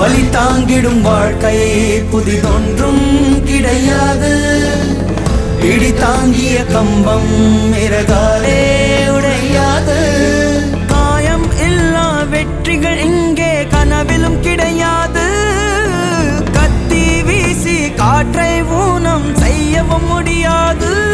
வலி தாங்கிடும் வாழ்க்கை புதிதொன்றும் கிடையாது. இடி தாங்கிய கம்பம் இறகாலே உடையாது. காயம் இல்லா வெற்றிகள் இங்கே கனவிலும் கிடையாது. கத்தி வீசி காற்றை ஊனம் செய்யவும் முடியாது.